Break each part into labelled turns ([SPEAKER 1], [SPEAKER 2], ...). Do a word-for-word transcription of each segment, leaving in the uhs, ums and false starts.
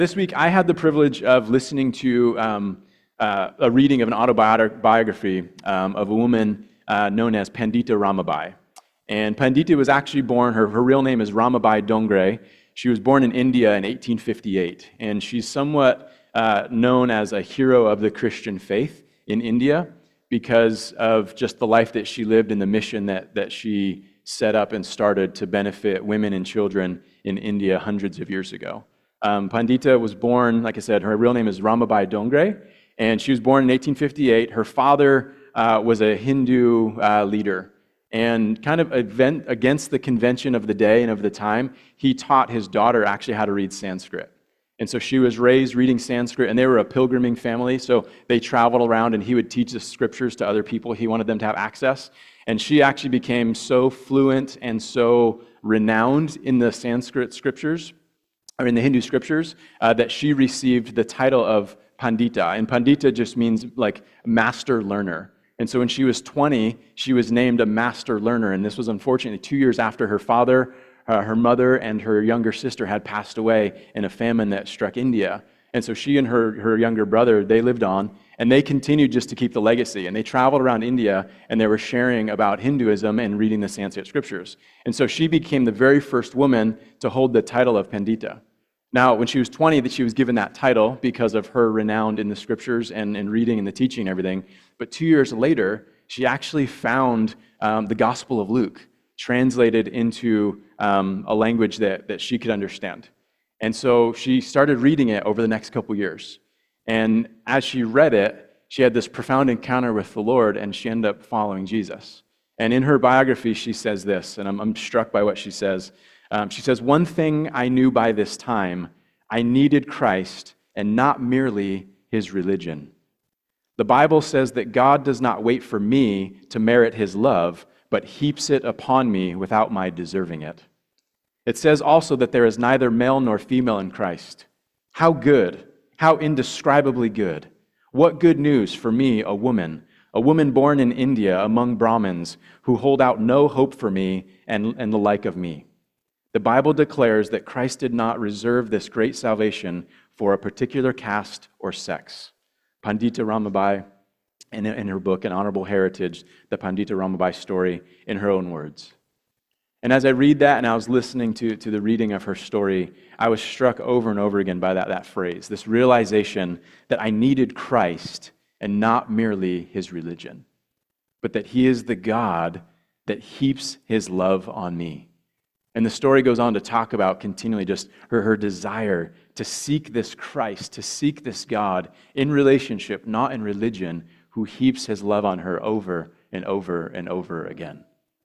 [SPEAKER 1] This week, I had the privilege of listening to um, uh, a reading of an autobiography um, of a woman uh, known as Pandita Ramabai. And Pandita was actually born, her, her real name is Ramabai Dongre. She was born in India in eighteen fifty-eight, and she's somewhat uh, known as a hero of the Christian faith in India because of just the life that she lived and the mission that, that she set up and started to benefit women and children in India hundreds of years ago. Um, Pandita was born, like I said, her real name is Ramabai Dongre, and she was born in eighteen fifty-eight. Her father uh, was a Hindu uh, leader, and kind of event against the convention of the day and of the time, he taught his daughter actually how to read Sanskrit. And so she was raised reading Sanskrit, and they were a pilgriming family, so they traveled around, and he would teach the scriptures to other people. He wanted them to have access, and she actually became so fluent and so renowned in the Sanskrit scriptures, or in the Hindu scriptures, uh, that she received the title of Pandita. And Pandita just means like master learner. And so when she was twenty, she was named a master learner. And this was unfortunately two years after her father, uh, her mother, and her younger sister had passed away in a famine that struck India. And so she and her, her younger brother, they lived on, and they continued just to keep the legacy. And they traveled around India, and they were sharing about Hinduism and reading the Sanskrit scriptures. And so she became the very first woman to hold the title of Pandita. Now, when she was twenty, that she was given that title because of her renown in the scriptures and, and reading and the teaching and everything. But two years later, she actually found um, the Gospel of Luke translated into um, a language that, that she could understand. And so she started reading it over the next couple years. And as she read it, she had this profound encounter with the Lord, and she ended up following Jesus. And in her biography, she says this, and I'm, I'm struck by what she says. Um, she says, "One thing I knew by this time, I needed Christ and not merely his religion. The Bible says that God does not wait for me to merit his love, but heaps it upon me without my deserving it. It says also that there is neither male nor female in Christ. How good, how indescribably good. What good news for me, a woman, a woman born in India among Brahmins who hold out no hope for me and, and the like of me. The Bible declares that Christ did not reserve this great salvation for a particular caste or sex." Pandita Ramabai, in, in her book, An Honorable Heritage, the Pandita Ramabai story, in her own words. And as I read that and I was listening to, to the reading of her story, I was struck over and over again by that, that phrase, this realization that I needed Christ and not merely his religion, but that he is the God that heaps his love on me. And the story goes on to talk about continually just her, her desire to seek this Christ, to seek this God in relationship, not in religion, who heaps his love on her over and over and over again.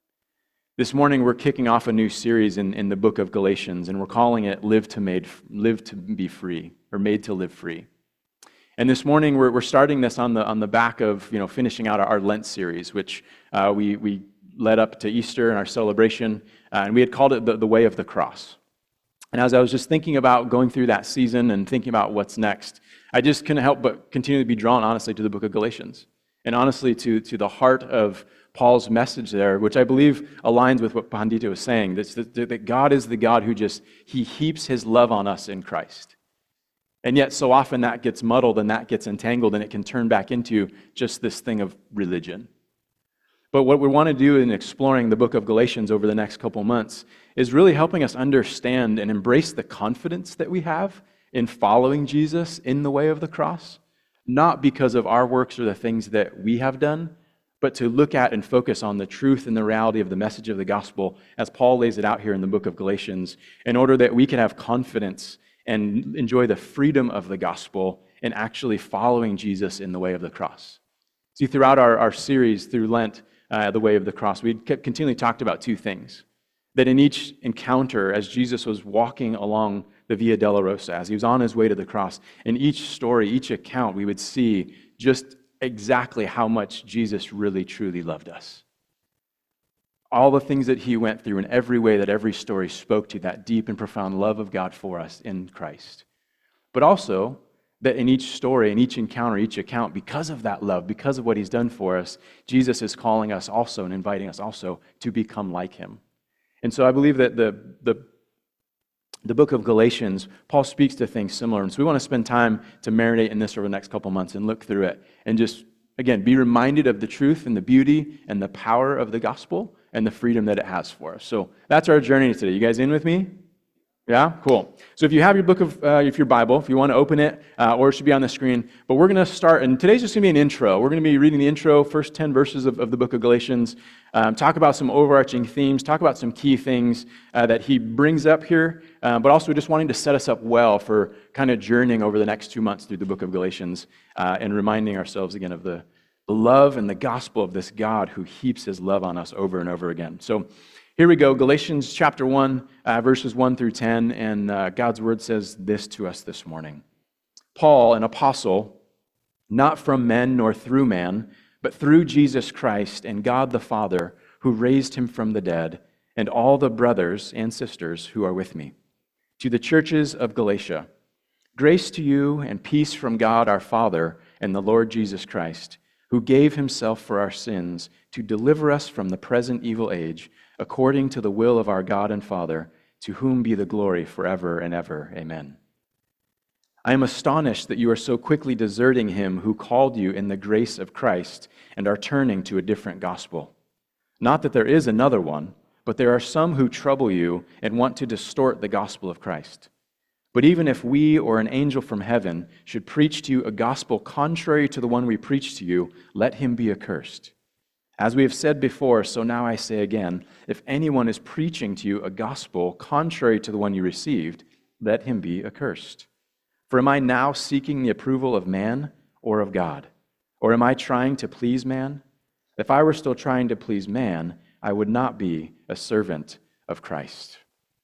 [SPEAKER 1] This morning, we're kicking off a new series in, in the book of Galatians, and we're calling it Live to, made, Live to Be Free, or Made to Live Free. And this morning, we're, we're starting this on the on the back of, you know, finishing out our, our Lent series, which uh, we, we led up to Easter and our celebration, uh, and we had called it the, the Way of the Cross. And as I was just thinking about going through that season and thinking about what's next, I just couldn't help but continue to be drawn, honestly, to the book of Galatians, and honestly to, to the heart of Paul's message there, which I believe aligns with what Pandita was saying, that, that God is the God who just, he heaps his love on us in Christ. And yet so often that gets muddled and that gets entangled, and it can turn back into just this thing of religion. But what we want to do in exploring the book of Galatians over the next couple months is really helping us understand and embrace the confidence that we have in following Jesus in the way of the cross, not because of our works or the things that we have done, but to look at and focus on the truth and the reality of the message of the gospel as Paul lays it out here in the book of Galatians, in order that we can have confidence and enjoy the freedom of the gospel in actually following Jesus in the way of the cross. See, throughout our, our series through Lent, Uh, the way of the cross, we kept continually talked about two things. That in each encounter, as Jesus was walking along the Via Dolorosa, as he was on his way to the cross, in each story, each account, we would see just exactly how much Jesus really, truly loved us. All the things that he went through in every way that every story spoke to, that deep and profound love of God for us in Christ. But also, that in each story, in each encounter, each account, because of that love, because of what he's done for us, Jesus is calling us also and inviting us also to become like him. And so I believe that the, the the book of Galatians, Paul speaks to things similar. And so we want to spend time to marinate in this over the next couple months and look through it and just, again, be reminded of the truth and the beauty and the power of the gospel and the freedom that it has for us. So that's our journey today. You guys in with me? Yeah? Cool. So if you have your book of, uh, if your Bible, if you want to open it, uh, or it should be on the screen, but we're going to start, and today's just going to be an intro. We're going to be reading the intro, first ten verses of, of the book of Galatians, um, talk about some overarching themes, talk about some key things uh, that he brings up here, uh, but also just wanting to set us up well for kind of journeying over the next two months through the book of Galatians uh, and reminding ourselves again of the, the love and the gospel of this God who heaps his love on us over and over again. So here we go, Galatians chapter one, uh, verses one through ten, and uh, God's word says this to us this morning. Paul, an apostle, not from men nor through man, but through Jesus Christ and God the Father, who raised him from the dead, and all the brothers and sisters who are with me. To the churches of Galatia, grace to you and peace from God our Father and the Lord Jesus Christ, who gave himself for our sins to deliver us from the present evil age, according to the will of our God and Father, to whom be the glory forever and ever. Amen. I am astonished that you are so quickly deserting him who called you in the grace of Christ and are turning to a different gospel. Not that there is another one, but there are some who trouble you and want to distort the gospel of Christ. But even if we or an angel from heaven should preach to you a gospel contrary to the one we preach to you, let him be accursed. As we have said before, so now I say again, if anyone is preaching to you a gospel contrary to the one you received, let him be accursed. For am I now seeking the approval of man or of God? Or am I trying to please man? If I were still trying to please man, I would not be a servant of Christ.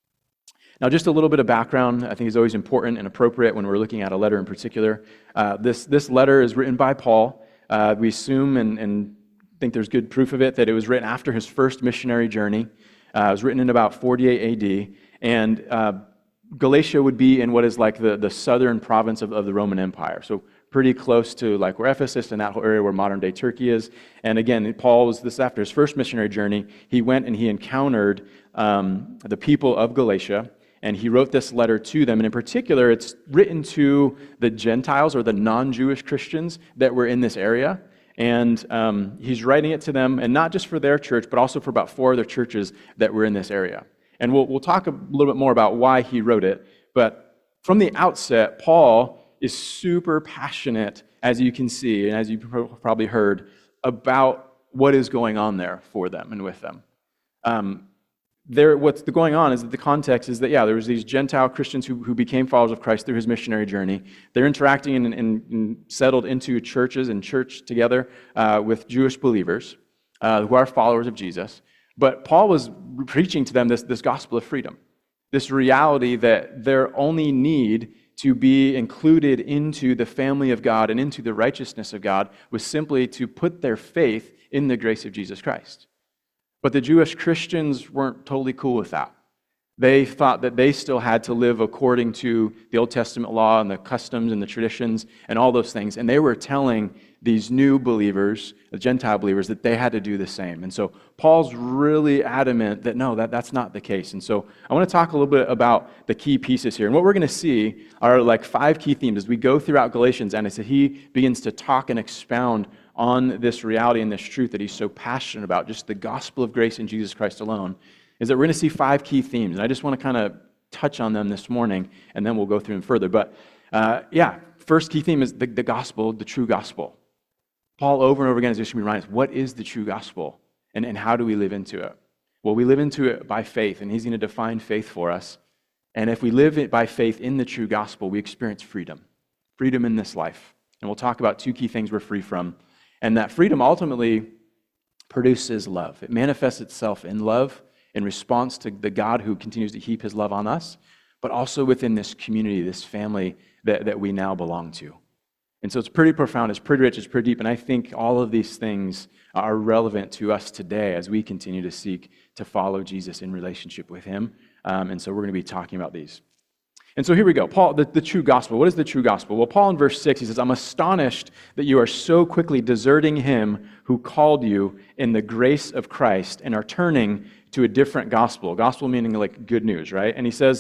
[SPEAKER 1] Now, just a little bit of background, I think is always important and appropriate when we're looking at a letter in particular. Uh, this, this letter is written by Paul. Uh, we assume and, and think there's good proof of it, that it was written after his first missionary journey. Uh, it was written in about forty-eight A D, and uh, Galatia would be in what is like the, the southern province of, of the Roman Empire, so pretty close to like where Ephesus and that whole area where modern-day Turkey is. And again, Paul was this after his first missionary journey, he went and he encountered um, the people of Galatia, and he wrote this letter to them, and in particular, it's written to the Gentiles or the non-Jewish Christians that were in this area. And um, he's writing it to them, and not just for their church, but also for about four other churches that were in this area. And we'll, we'll talk a little bit more about why he wrote it. But from the outset, Paul is super passionate, as you can see, and as you probably heard, about what is going on there for them and with them. Um, there, what's going on is that the context is that, yeah, there was these Gentile Christians who, who became followers of Christ through his missionary journey. They're interacting and, and, and settled into churches and church together uh, with Jewish believers uh, who are followers of Jesus. But Paul was preaching to them this, this gospel of freedom, this reality that their only need to be included into the family of God and into the righteousness of God was simply to put their faith in the grace of Jesus Christ. But the Jewish Christians weren't totally cool with that. They thought that they still had to live according to the Old Testament law and the customs and the traditions and all those things. And they were telling these new believers, the Gentile believers, that they had to do the same. And so Paul's really adamant that no, that, that's not the case. And so I want to talk a little bit about the key pieces here. And what we're going to see are like five key themes as we go throughout Galatians, and as he begins to talk and expound on this reality and this truth that he's so passionate about, just the gospel of grace in Jesus Christ alone, is that we're going to see five key themes. And I just want to kind of touch on them this morning, and then we'll go through them further. But uh, yeah, first key theme is the, the gospel, the true gospel. Paul over and over again is just reminding us, what is the true gospel? And, and how do we live into it? Well, we live into it by faith, and he's going to define faith for us. And if we live it by faith in the true gospel, we experience freedom. Freedom in this life. And we'll talk about two key things we're free from. And that freedom ultimately produces love. It manifests itself in love in response to the God who continues to heap his love on us, but also within this community, this family that, that we now belong to. And so it's pretty profound, it's pretty rich, it's pretty deep, and I think all of these things are relevant to us today as we continue to seek to follow Jesus in relationship with him. Um, and so we're going to be talking about these. And so here we go. Paul, the, the true gospel. What is the true gospel? Well, Paul in verse six, he says, I'm astonished that you are so quickly deserting him who called you in the grace of Christ and are turning to a different gospel. Gospel meaning like good news, right? And he says,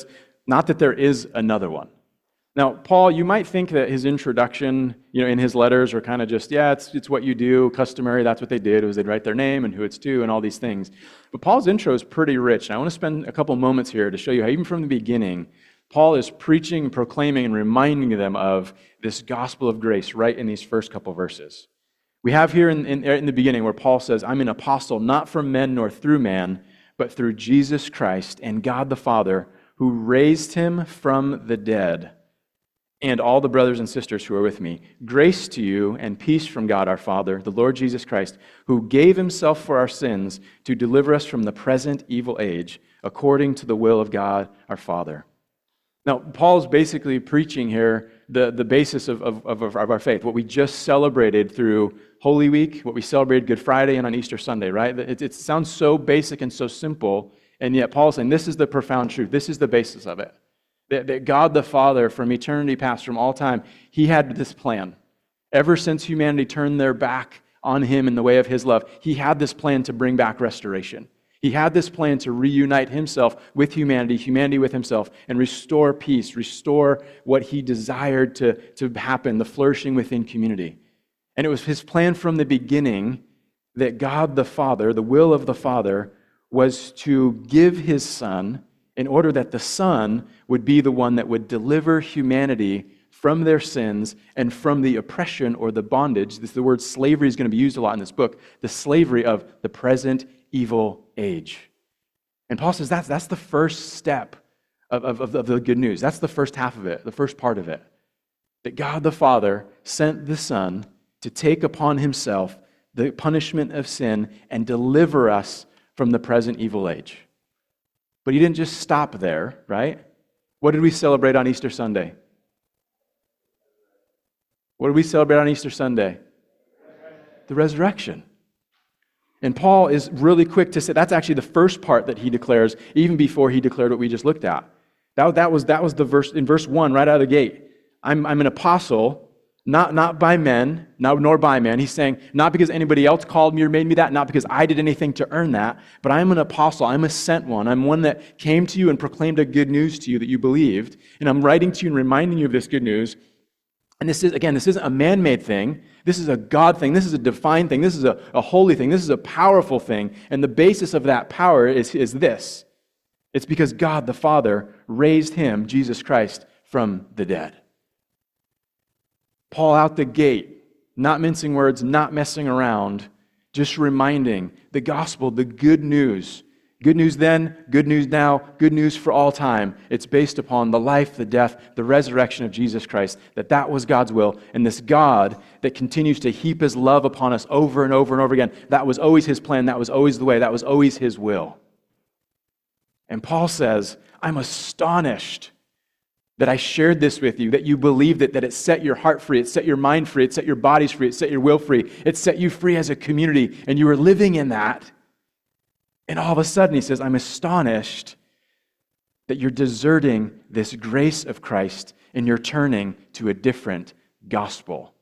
[SPEAKER 1] not that there is another one. Now, Paul, you might think that his introduction, you know, in his letters are kind of just, yeah, it's it's what you do, customary, that's what they did, was they'd write their name and who it's to and all these things. But Paul's intro is pretty rich, and I want to spend a couple moments here to show you how even from the beginning, Paul is preaching, proclaiming, and reminding them of this gospel of grace right in these first couple verses. We have here in, in, in the beginning where Paul says, I'm an apostle not from men nor through man, but through Jesus Christ and God the Father, who raised him from the dead, and all the brothers and sisters who are with me. Grace to you and peace from God our Father, the Lord Jesus Christ, who gave himself for our sins to deliver us from the present evil age, according to the will of God our Father. Now, Paul's basically preaching here the, the basis of, of, of, of our faith, what we just celebrated through Holy Week, what we celebrated Good Friday and on Easter Sunday, right? It, it sounds so basic and so simple, and yet Paul's saying this is the profound truth. This is the basis of it. That, that God the Father, from eternity past, from all time, he had this plan. Ever since humanity turned their back on him in the way of his love, he had this plan to bring back restoration. He had this plan to reunite himself with humanity, humanity with himself, and restore peace, restore what he desired to, to happen, the flourishing within community. And it was his plan from the beginning that God the Father, the will of the Father, was to give his Son in order that the Son would be the one that would deliver humanity from their sins and from the oppression or the bondage. This, the word slavery is going to be used a lot in this book, the slavery of the present evil age. And Paul says that's, that's the first step of, of, of the good news. That's the first half of it, the first part of it. That God the Father sent the Son to take upon himself the punishment of sin and deliver us from the present evil age. But he didn't just stop there, right? What did we celebrate on Easter Sunday? What did we celebrate on Easter Sunday? The resurrection. And Paul is really quick to say that's actually the first part that he declares, even before he declared what we just looked at. That, that was that was the verse in verse one, right out of the gate. I'm, I'm an apostle, not, not by men, not, nor by men. He's saying, not because anybody else called me or made me that, not because I did anything to earn that, but I'm an apostle. I'm a sent one. I'm one that came to you and proclaimed a good news to you that you believed. And I'm writing to you and reminding you of this good news. And this is, again, this isn't a man-made thing. This is a God thing. This is a divine thing. This is a, a holy thing. This is a powerful thing. And the basis of that power is, is this. It's because God the Father raised him, Jesus Christ, from the dead. Paul out the gate, not mincing words, not messing around, just reminding the gospel, the good news. Good news then, good news now, good news for all time. It's based upon the life, the death, the resurrection of Jesus Christ, that that was God's will. And this God that continues to heap his love upon us over and over and over again, that was always his plan, that was always the way, that was always his will. And Paul says, I'm astonished that I shared this with you, that you believed it, that it set your heart free, it set your mind free, it set your bodies free, it set your will free, it set you free as a community, and you were living in that. And all of a sudden, he says, I'm astonished that you're deserting this grace of Christ and you're turning to a different gospel.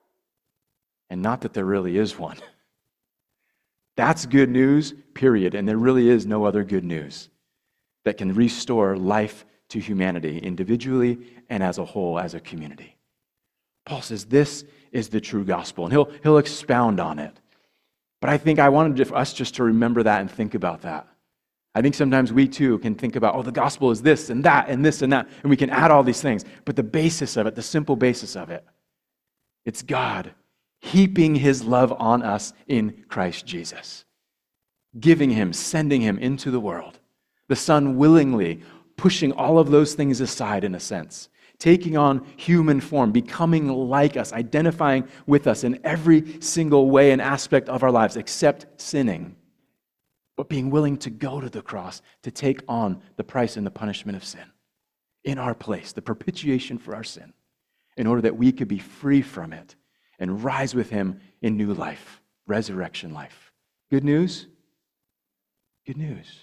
[SPEAKER 1] And not that there really is one. That's good news, period. And there really is no other good news that can restore life to humanity, individually and as a whole, as a community. Paul says this is the true gospel, and he'll, he'll expound on it. But I think I wanted us just to remember that and think about that. I think sometimes we too can think about, oh, the gospel is this and that and this and that, and we can add all these things. But the basis of it, the simple basis of it, it's God heaping his love on us in Christ Jesus, giving him, sending him into the world. The Son willingly pushing all of those things aside in a sense, taking on human form, becoming like us, identifying with us in every single way and aspect of our lives except sinning, but being willing to go to the cross to take on the price and the punishment of sin in our place, the propitiation for our sin, in order that we could be free from it and rise with him in new life, resurrection life. Good news? Good news.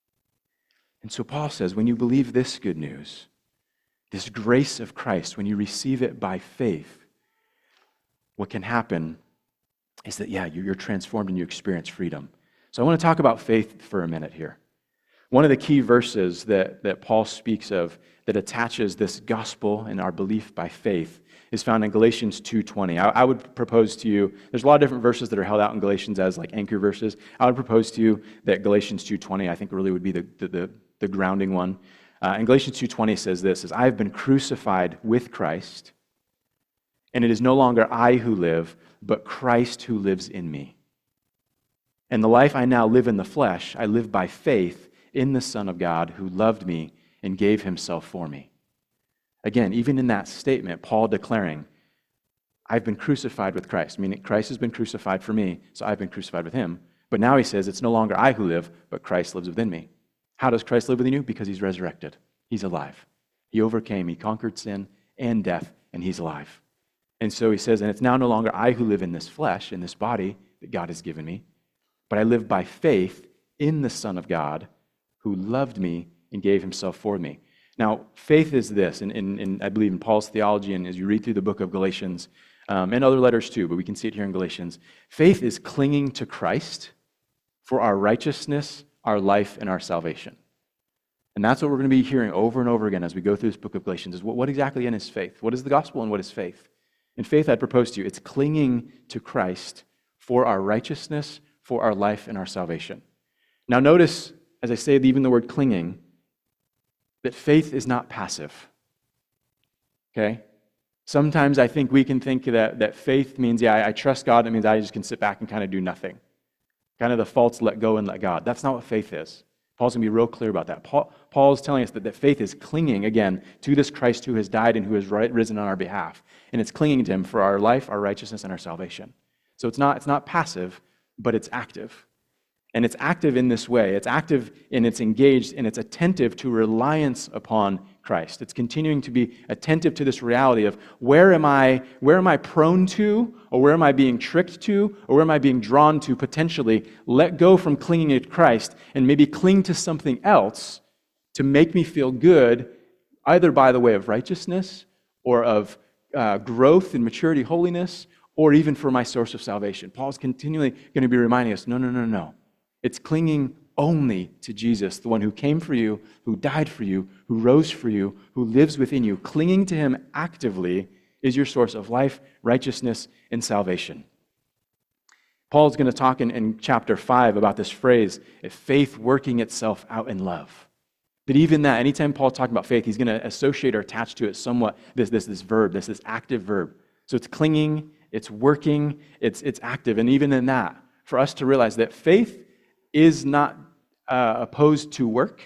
[SPEAKER 1] And so Paul says, when you believe this good news, this grace of Christ, when you receive it by faith, what can happen is that, yeah, you're transformed and you experience freedom. So I want to talk about faith for a minute here. One of the key verses that, that Paul speaks of that attaches this gospel and our belief by faith is found in Galatians two twenty. I, I would propose to you, there's a lot of different verses that are held out in Galatians as like anchor verses. I would propose to you that Galatians two twenty, I think, really would be the, the, the, the grounding one. Uh, and Galatians two twenty says this, is, I have been crucified with Christ, and it is no longer I who live, but Christ who lives in me. And the life I now live in the flesh, I live by faith in the Son of God who loved me and gave himself for me. Again, even in that statement, Paul declaring, I've been crucified with Christ, meaning Christ has been crucified for me, so I've been crucified with him. But now he says, it's no longer I who live, but Christ lives within me. How does Christ live within you? Because he's resurrected. He's alive. He overcame, he conquered sin and death, and he's alive. And so he says, and it's now no longer I who live in this flesh, in this body that God has given me, but I live by faith in the Son of God who loved me and gave himself for me. Now, faith is this, and, and, and I believe in Paul's theology, and as you read through the book of Galatians, um, and other letters too, but we can see it here in Galatians, faith is clinging to Christ for our righteousness, our life, and our salvation. And that's what we're going to be hearing over and over again as we go through this book of Galatians, is what, what exactly in is faith? What is the gospel and what is faith? In faith, I'd propose to you, it's clinging to Christ for our righteousness, for our life, and our salvation. Now notice, as I say even the word clinging, that faith is not passive. Okay? Sometimes I think we can think that, that faith means, yeah, I, I trust God, it means I just can sit back and kind of do nothing. Kind of the false let go and let God. That's not what faith is. Paul's going to be real clear about that. Paul, Paul is telling us that, that faith is clinging, again, to this Christ who has died and who has risen on our behalf. And it's clinging to him for our life, our righteousness, and our salvation. So it's not, it's not passive, but it's active. And it's active in this way. It's active and it's engaged and it's attentive to reliance upon Christ. It's continuing to be attentive to this reality of where am I, where am I prone to, or where am I being tricked to, or where am I being drawn to potentially let go from clinging to Christ and maybe cling to something else to make me feel good, either by the way of righteousness or of uh, growth in maturity, holiness, or even for my source of salvation. Paul's continually going to be reminding us, no, no, no, no. It's clinging only to Jesus, the one who came for you, who died for you, who rose for you, who lives within you. Clinging to him actively is your source of life, righteousness, and salvation. Paul's going to talk in, in chapter five about this phrase, faith working itself out in love. But even that, anytime Paul's talking about faith, he's going to associate or attach to it somewhat this, this, this verb, this, this active verb. So it's clinging, it's working, it's, it's active. And even in that, for us to realize that faith is not uh, opposed to work,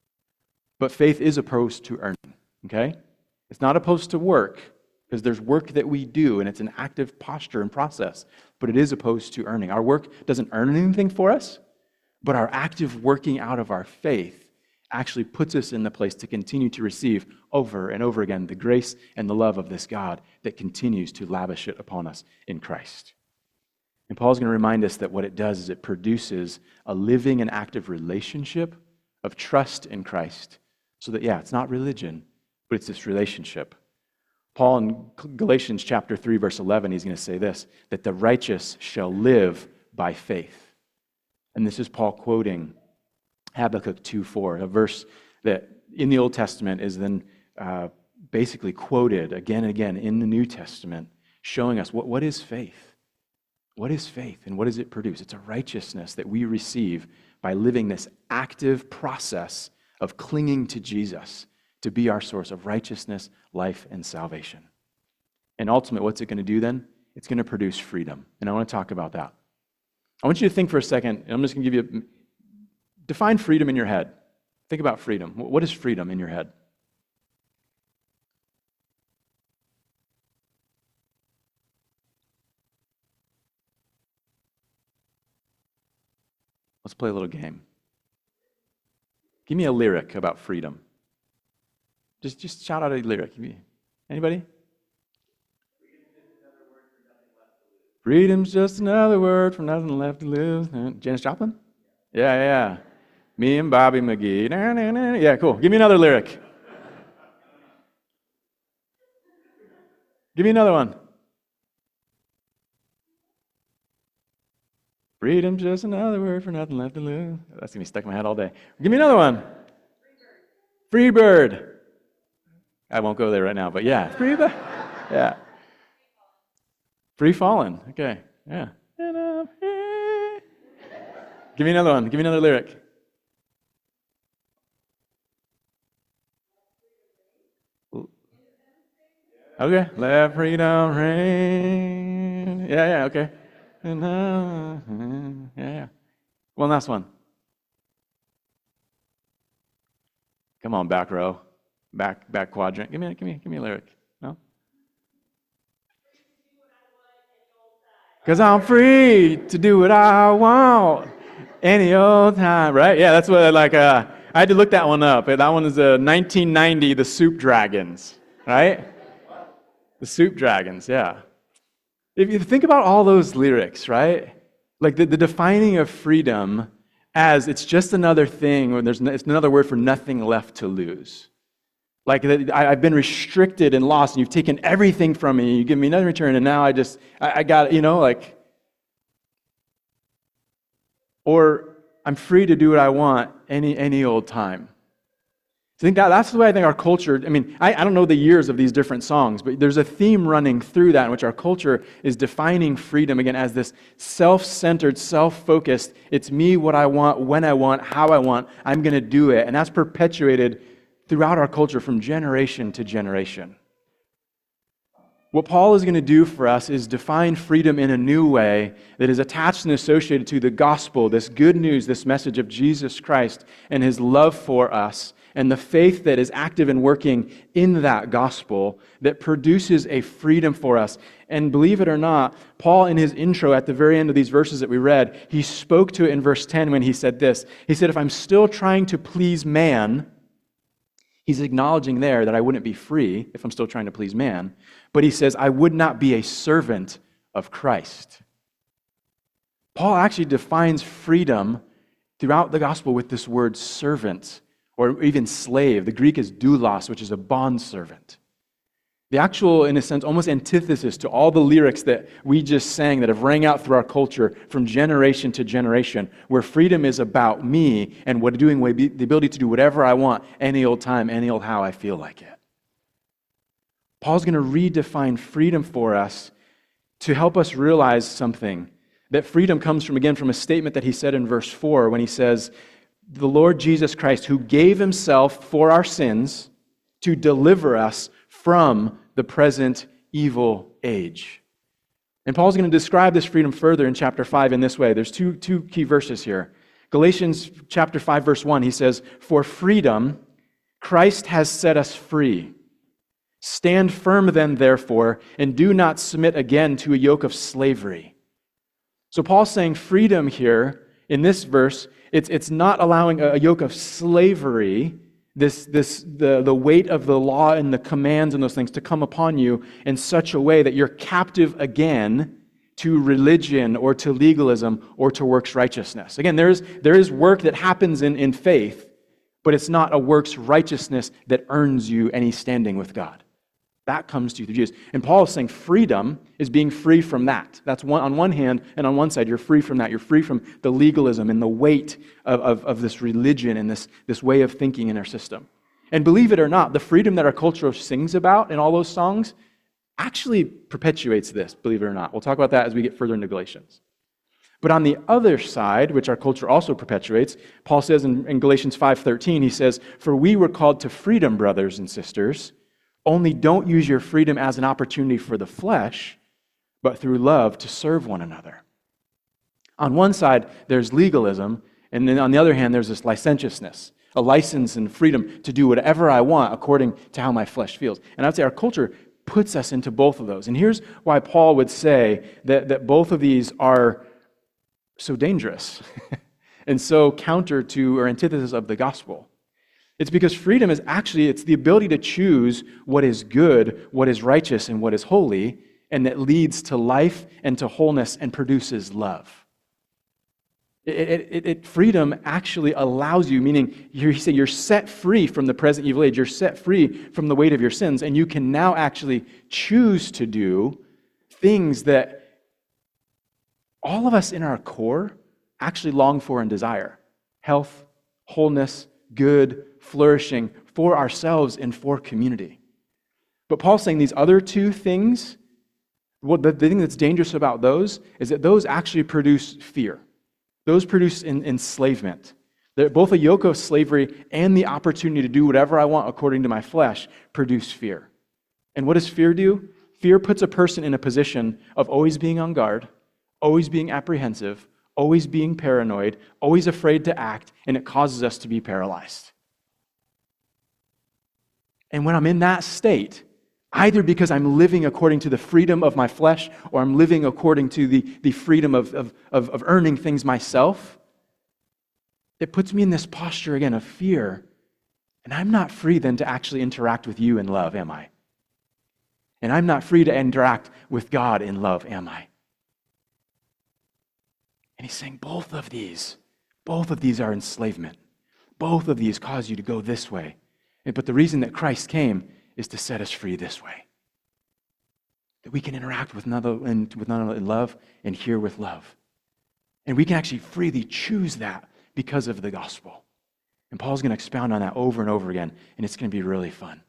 [SPEAKER 1] but faith is opposed to earning, okay? It's not opposed to work, because there's work that we do, and it's an active posture and process, but it is opposed to earning. Our work doesn't earn anything for us, but our active working out of our faith actually puts us in the place to continue to receive over and over again the grace and the love of this God that continues to lavish it upon us in Christ. And Paul's going to remind us that what it does is it produces a living and active relationship of trust in Christ. So that, yeah, it's not religion, but it's this relationship. Paul in Galatians chapter three, verse eleven, he's going to say this, that the righteous shall live by faith. And this is Paul quoting Habakkuk two four, a verse that in the Old Testament is then uh, basically quoted again and again in the New Testament, showing us what, what is faith? What is faith and what does it produce? It's a righteousness that we receive by living this active process of clinging to Jesus to be our source of righteousness, life, and salvation. And ultimately, what's it going to do then? It's going to produce freedom. And I want to talk about that. I want you to think for a second, and I'm just going to give you, a, define freedom in your head. Think about freedom. What is freedom in your head? Let's play a little game. Give me a lyric about freedom. Just, just shout out a lyric. Anybody? Freedom's just another word for nothing left to lose. Janis Joplin? Yeah, yeah. Me and Bobby McGee. Na, na, na. Yeah, cool. Give me another lyric. Give me another one. Freedom's just another word for nothing left to lose. That's going to be stuck in my head all day. Give me another one. Free bird. I won't go there right now, but yeah. Free bird. Yeah. Free fallen. Okay. Yeah. Give me another one. Give me another lyric. Okay. Let freedom reign. Yeah, yeah, okay. Yeah, yeah. One last one. Come on, back row. Back back quadrant. Give me give me give me a lyric. No? Because I'm free to do what I want any old time, right? Yeah, that's what, like, uh, I had to look that one up. That one is uh, nineteen ninety, the Soup Dragons, right? The Soup Dragons, yeah. If you think about all those lyrics, right? Like the, the defining of freedom as it's just another thing, or there's it's another word for nothing left to lose. Like I, I've been restricted and lost, and you've taken everything from me, and you give me nothing in return, and now I just, I, I got, you know, like, or I'm free to do what I want any any old time. I think that, that's the way I think our culture, I mean, I, I don't know the years of these different songs, but there's a theme running through that in which our culture is defining freedom, again, as this self-centered, self-focused, it's me, what I want, when I want, how I want, I'm going to do it. And that's perpetuated throughout our culture from generation to generation. What Paul is going to do for us is define freedom in a new way that is attached and associated to the gospel, this good news, this message of Jesus Christ and his love for us, and the faith that is active and working in that gospel that produces a freedom for us. And believe it or not, Paul in his intro at the very end of these verses that we read, he spoke to it in verse ten when he said this. He said, if I'm still trying to please man, he's acknowledging there that I wouldn't be free if I'm still trying to please man. But he says, I would not be a servant of Christ. Paul actually defines freedom throughout the gospel with this word servant, or even slave. The Greek is doulos, which is a bondservant. The actual, in a sense, almost antithesis to all the lyrics that we just sang that have rang out through our culture from generation to generation, where freedom is about me and what doing the ability to do whatever I want, any old time, any old how I feel like it. Paul's going to redefine freedom for us to help us realize something. That freedom comes from, again, from a statement that he said in verse four when he says, the Lord Jesus Christ, who gave himself for our sins to deliver us from the present evil age. And Paul's going to describe this freedom further in chapter five in this way. There's two, two key verses here. Galatians chapter five, verse one, he says, for freedom, Christ has set us free. Stand firm then, therefore, and do not submit again to a yoke of slavery. So Paul's saying freedom here in this verse, it's, it's not allowing a, a yoke of slavery, this, this, the, the weight of the law and the commands and those things to come upon you in such a way that you're captive again to religion or to legalism or to works righteousness. Again, there is, there is work that happens in, in faith, but it's not a works righteousness that earns you any standing with God. That comes to you through Jesus. And Paul is saying freedom is being free from that. That's one on one hand, and on one side, you're free from that. You're free from the legalism and the weight of, of, of this religion and this, this way of thinking in our system. And believe it or not, the freedom that our culture sings about in all those songs actually perpetuates this, believe it or not. We'll talk about that as we get further into Galatians. But on the other side, which our culture also perpetuates, Paul says in, in Galatians five thirteen, he says, for we were called to freedom, brothers and sisters. Only don't use your freedom as an opportunity for the flesh, but through love to serve one another. On one side, there's legalism, and then on the other hand, there's this licentiousness, a license and freedom to do whatever I want according to how my flesh feels. And I'd say our culture puts us into both of those. And here's why Paul would say that, that both of these are so dangerous and so counter to or antithesis of the gospel. It's because freedom is actually, it's the ability to choose what is good, what is righteous, and what is holy, and that leads to life and to wholeness and produces love. It, it, it, freedom actually allows you, meaning you say you're set free from the present evil age, you're set free from the weight of your sins, and you can now actually choose to do things that all of us in our core actually long for and desire health, wholeness, good, flourishing for ourselves and for community. But Paul's saying these other two things, what the, the thing that's dangerous about those is that those actually produce fear. Those produce in, enslavement. They're both a yoke of slavery and the opportunity to do whatever I want according to my flesh produce fear. And what does fear do? Fear puts a person in a position of always being on guard, always being apprehensive, always being paranoid, always afraid to act, and it causes us to be paralyzed. And when I'm in that state, either because I'm living according to the freedom of my flesh or I'm living according to the, the freedom of, of, of, of earning things myself, it puts me in this posture again of fear. And I'm not free then to actually interact with you in love, am I? And I'm not free to interact with God in love, am I? And he's saying both of these, both of these are enslavement. Both of these cause you to go this way. But the reason that Christ came is to set us free this way. That we can interact with another with one another in love and hear with love. And we can actually freely choose that because of the gospel. And Paul's going to expound on that over and over again, and it's going to be really fun.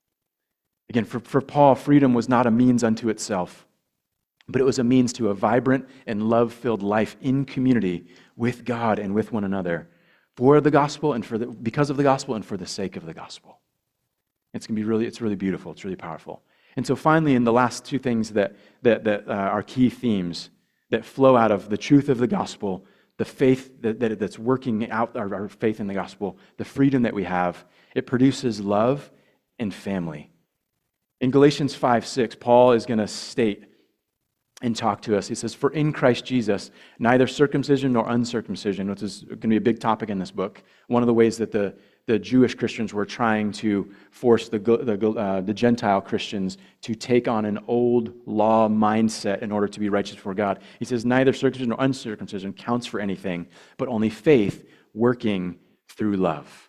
[SPEAKER 1] Again, for, for Paul, freedom was not a means unto itself, but it was a means to a vibrant and love-filled life in community with God and with one another for the gospel and for the, because of the gospel and for the sake of the gospel. It's going to be really, it's really beautiful. It's really powerful. And so finally, in the last two things that, that, that uh, are key themes that flow out of the truth of the gospel, the faith that, that that's working out our, our faith in the gospel, the freedom that we have, it produces love and family. In Galatians five six, Paul is going to state and talk to us. He says, "For in Christ Jesus, neither circumcision nor uncircumcision," which is going to be a big topic in this book. One of the ways that the, the Jewish Christians were trying to force the, the, uh, the Gentile Christians to take on an old law mindset in order to be righteous before God. He says, neither circumcision nor uncircumcision counts for anything, but only faith working through love.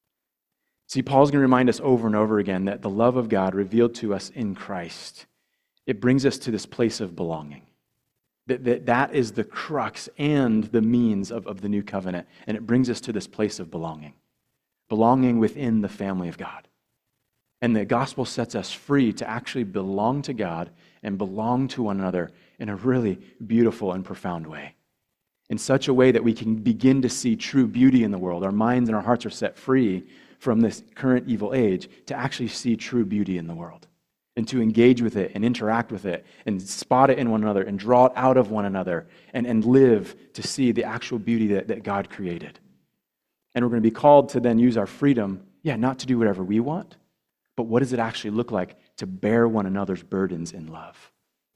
[SPEAKER 1] See, Paul's going to remind us over and over again that the love of God revealed to us in Christ, it brings us to this place of belonging. That, that, that is the crux and the means of, of the new covenant, and it brings us to this place of belonging. Belonging within the family of God. And the gospel sets us free to actually belong to God and belong to one another in a really beautiful and profound way. In such a way that we can begin to see true beauty in the world. Our minds and our hearts are set free from this current evil age to actually see true beauty in the world and to engage with it and interact with it and spot it in one another and draw it out of one another and, and live to see the actual beauty that, that God created. And we're going to be called to then use our freedom, yeah, not to do whatever we want, but what does it actually look like to bear one another's burdens in love?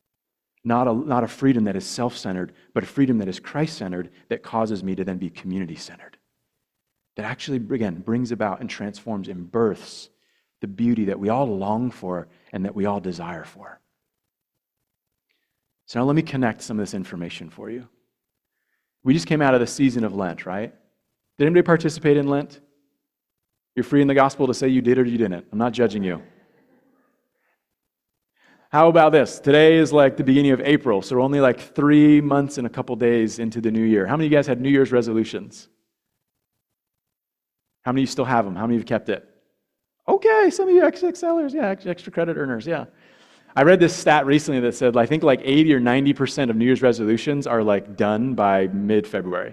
[SPEAKER 1] Not a, not a freedom that is self-centered, but a freedom that is Christ-centered that causes me to then be community-centered. That actually, again, brings about and transforms and births the beauty that we all long for and that we all desire for. So now let me connect some of this information for you. We just came out of the season of Lent, right? Did anybody participate in Lent? You're free in the gospel to say you did or you didn't. I'm not judging you. How about this? Today is like the beginning of April, so we're only like three months and a couple days into the new year. How many of you guys had New Year's resolutions? How many of you still have them? How many of you kept it? Okay, some of you X X Lers, yeah, extra credit earners, yeah. I read this stat recently that said I think like eighty or ninety percent of New Year's resolutions are like done by mid-February.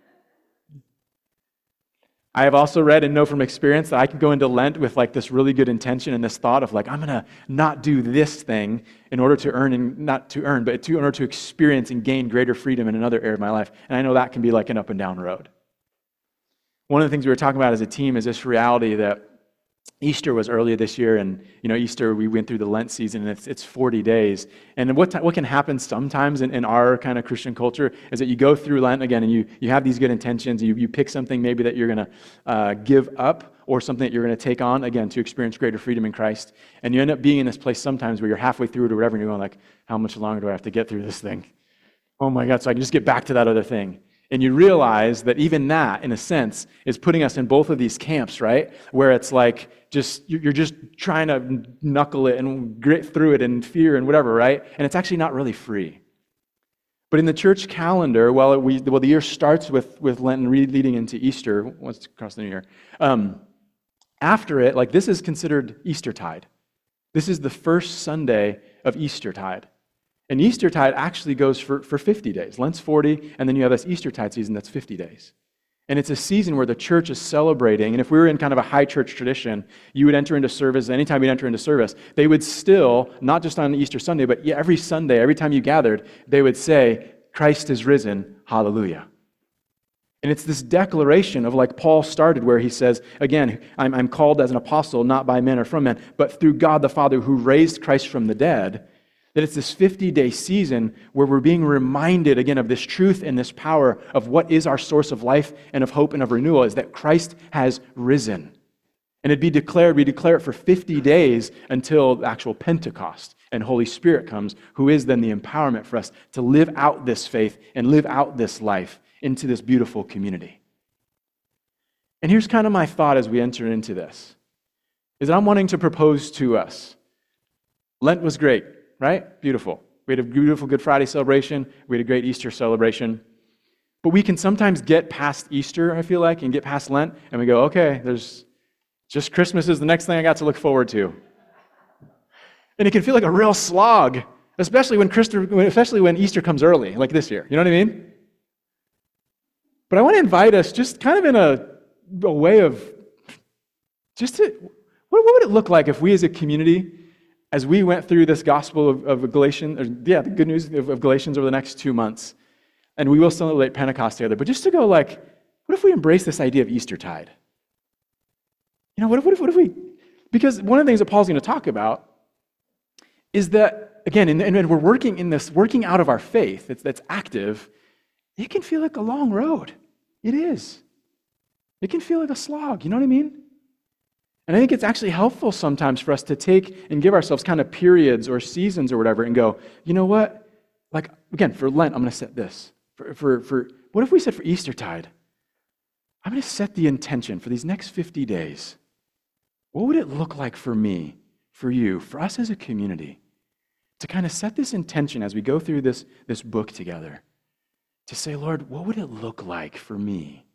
[SPEAKER 1] I have also read and know from experience that I can go into Lent with like this really good intention and this thought of like, I'm going to not do this thing in order to earn, and not to earn, but to, in order to experience and gain greater freedom in another area of my life. And I know that can be like an up and down road. One of the things we were talking about as a team is this reality that Easter was earlier this year, and you know, Easter we went through the Lent season, and it's it's forty days. And what what can happen sometimes in, in our kind of Christian culture is that you go through Lent again, and you you have these good intentions. You you pick something maybe that you're going to uh, give up, or something that you're going to take on again to experience greater freedom in Christ. And you end up being in this place sometimes where you're halfway through it or whatever, and you're going like, how much longer do I have to get through this thing? Oh my God! So I can just get back to that other thing. And you realize that even that, in a sense, is putting us in both of these camps, right? Where it's like, just you're just trying to knuckle it and grit through it and fear and whatever, right? And it's actually not really free. But in the church calendar, well, we, well the year starts with, with Lent and leading into Easter, once across the new year. Um, after it, like this is considered Eastertide. This is the first Sunday of Eastertide. And Eastertide actually goes for, for fifty days. Lent's forty, and then you have this Eastertide season that's fifty days. And it's a season where the church is celebrating. And if we were in kind of a high church tradition, you would enter into service. Anytime you'd enter into service, they would still, not just on Easter Sunday, but every Sunday, every time you gathered, they would say, Christ is risen, hallelujah. And it's this declaration of like Paul started where he says, again, I'm, I'm called as an apostle, not by men or from men, but through God the Father who raised Christ from the dead. That it's this fifty-day season where we're being reminded again of this truth and this power of what is our source of life and of hope and of renewal, is that Christ has risen. And it'd be declared, we declare it for fifty days until the actual Pentecost and Holy Spirit comes, who is then the empowerment for us to live out this faith and live out this life into this beautiful community. And here's kind of my thought as we enter into this, is that I'm wanting to propose to us. Lent was great. Right? Beautiful. We had a beautiful Good Friday celebration. We had a great Easter celebration. But we can sometimes get past Easter, I feel like, and get past Lent, and we go, okay, there's just Christmas is the next thing I got to look forward to. And it can feel like a real slog, especially when Christ- especially when Easter comes early, like this year. You know what I mean? But I want to invite us just kind of in a, a way of just to, what, what would it look like if we as a community, as we went through this gospel of, of Galatians, or, yeah, the good news of, of Galatians over the next two months, and we will celebrate Pentecost together, but just to go like, what if we embrace this idea of Eastertide? You know, what if, what if, what if we, because one of the things that Paul's going to talk about is that, again, and, and we're working in this, working out of our faith that's, that's active, it can feel like a long road. It is. It can feel like a slog, you know what I mean? And I think it's actually helpful sometimes for us to take and give ourselves kind of periods or seasons or whatever and go, you know what? Like, again, for Lent, I'm going to set this. For, for, for what if we said for Eastertide, I'm going to set the intention for these next fifty days. What would it look like for me, for you, for us as a community, to kind of set this intention as we go through this, this book together, to say, Lord, what would it look like for me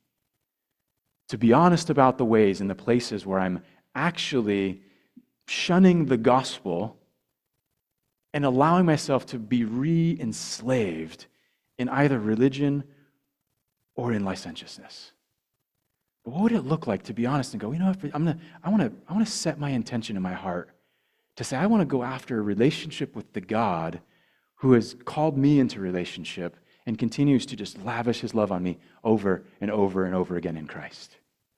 [SPEAKER 1] to be honest about the ways and the places where I'm actually shunning the gospel and allowing myself to be re-enslaved in either religion or in licentiousness. But what would it look like to be honest and go, you know, if I'm gonna, I want to, I want to set my intention in my heart to say I want to go after a relationship with the God who has called me into relationship and continues to just lavish His love on me over and over and over again in Christ.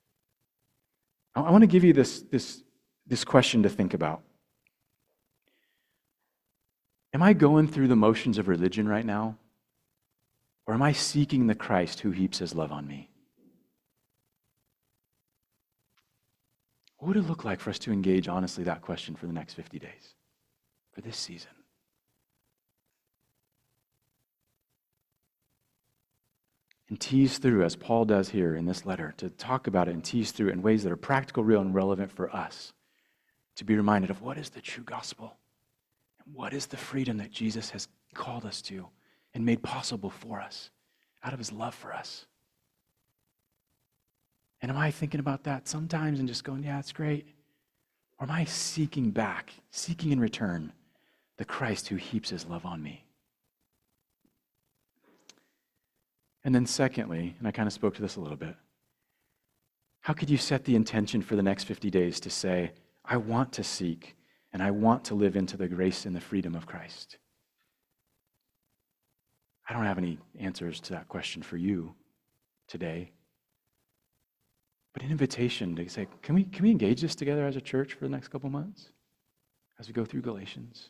[SPEAKER 1] I want to give you this, this, this question to think about. Am I going through the motions of religion right now? Or am I seeking the Christ who heaps His love on me? What would it look like for us to engage honestly that question for the next fifty days, for this season? And tease through, as Paul does here in this letter, to talk about it and tease through it in ways that are practical, real, and relevant for us, to be reminded of what is the true gospel and what is the freedom that Jesus has called us to and made possible for us out of His love for us. And am I thinking about that sometimes and just going, yeah, it's great? Or am I seeking back, seeking in return, the Christ who heaps His love on me? And then secondly, and I kind of spoke to this a little bit, how could you set the intention for the next fifty days to say, I want to seek and I want to live into the grace and the freedom of Christ? I don't have any answers to that question for you today. But an invitation to say, can we, can we engage this together as a church for the next couple months as we go through Galatians?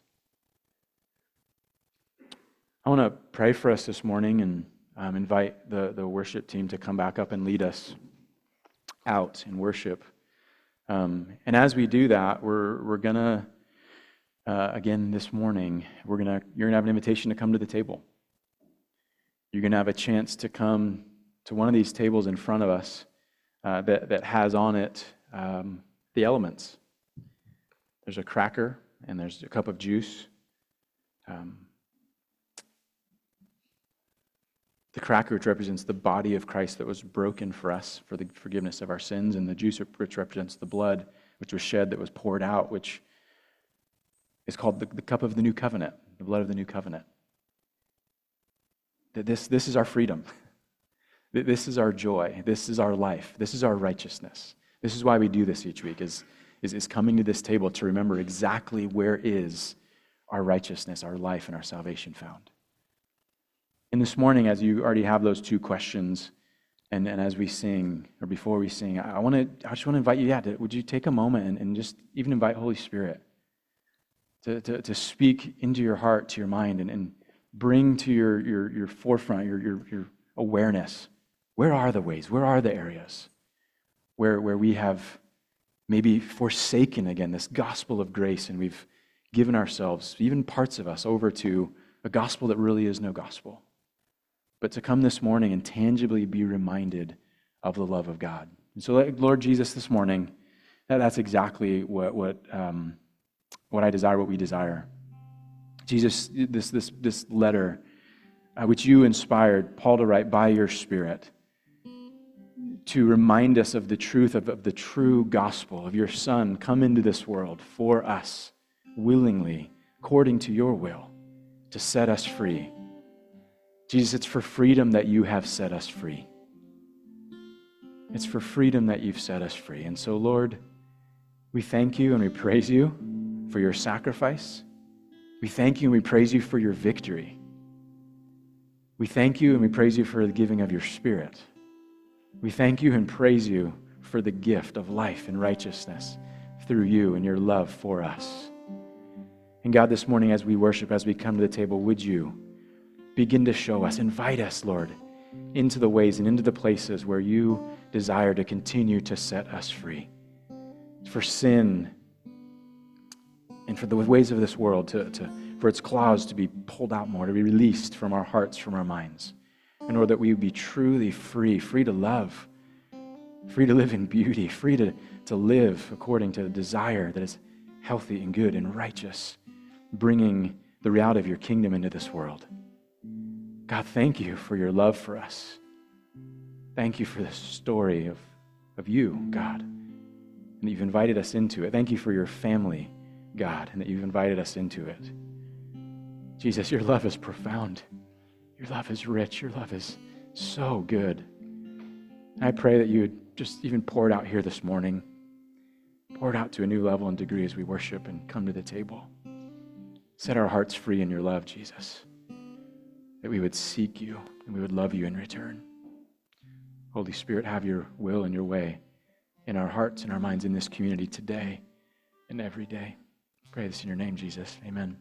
[SPEAKER 1] I want to pray for us this morning and Um, invite the, the worship team to come back up and lead us out in worship. Um, and as we do that, we're we're gonna uh, again this morning we're gonna you're gonna have an invitation to come to the table. You're gonna have a chance to come to one of these tables in front of us uh, that that has on it um, the elements. There's a cracker and there's a cup of juice. Um, cracker, which represents the body of Christ that was broken for us for the forgiveness of our sins, and the juice, which represents the blood which was shed, that was poured out, which is called the, the cup of the new covenant, the blood of the new covenant. That this, this is our freedom. This is our joy. This is our life. This is our righteousness. This is why we do this each week, is, is, is coming to this table to remember exactly where is our righteousness, our life, and our salvation found. And this morning, as you already have those two questions, and, and as we sing, or before we sing, I, I want to. I just want to invite you, yeah, to, would you take a moment and, and just even invite Holy Spirit to, to, to speak into your heart, to your mind, and, and bring to your, your, your forefront, your, your, your awareness, where are the ways, where are the areas where, where we have maybe forsaken, again, this gospel of grace, and we've given ourselves, even parts of us, over to a gospel that really is no gospel. But to come this morning and tangibly be reminded of the love of God. And so, Lord Jesus, this morning, that, that's exactly what what um, what I desire, what we desire. Jesus, this this this letter, uh, which you inspired Paul to write by your Spirit, to remind us of the truth of, of the true gospel of your Son, come into this world for us, willingly, according to your will, to set us free. Jesus, it's for freedom that you have set us free. It's for freedom that you've set us free. And so, Lord, we thank you and we praise you for your sacrifice. We thank you and we praise you for your victory. We thank you and we praise you for the giving of your Spirit. We thank you and praise you for the gift of life and righteousness through you and your love for us. And God, this morning as we worship, as we come to the table, would you begin to show us, invite us, Lord, into the ways and into the places where you desire to continue to set us free. For sin and for the ways of this world, to, to, for its claws to be pulled out more, to be released from our hearts, from our minds, in order that we would be truly free, free to love, free to live in beauty, free to, to live according to the desire that is healthy and good and righteous, bringing the reality of your kingdom into this world. God, thank you for your love for us. Thank you for this story of, of you, God, and that you've invited us into it. Thank you for your family, God, and that you've invited us into it. Jesus, your love is profound. Your love is rich. Your love is so good. And I pray that you would just even pour it out here this morning. Pour it out to a new level and degree as we worship and come to the table. Set our hearts free in your love, Jesus. That we would seek you and we would love you in return. Holy Spirit, have your will and your way in our hearts and our minds in this community today and every day. Pray this in your name, Jesus. Amen.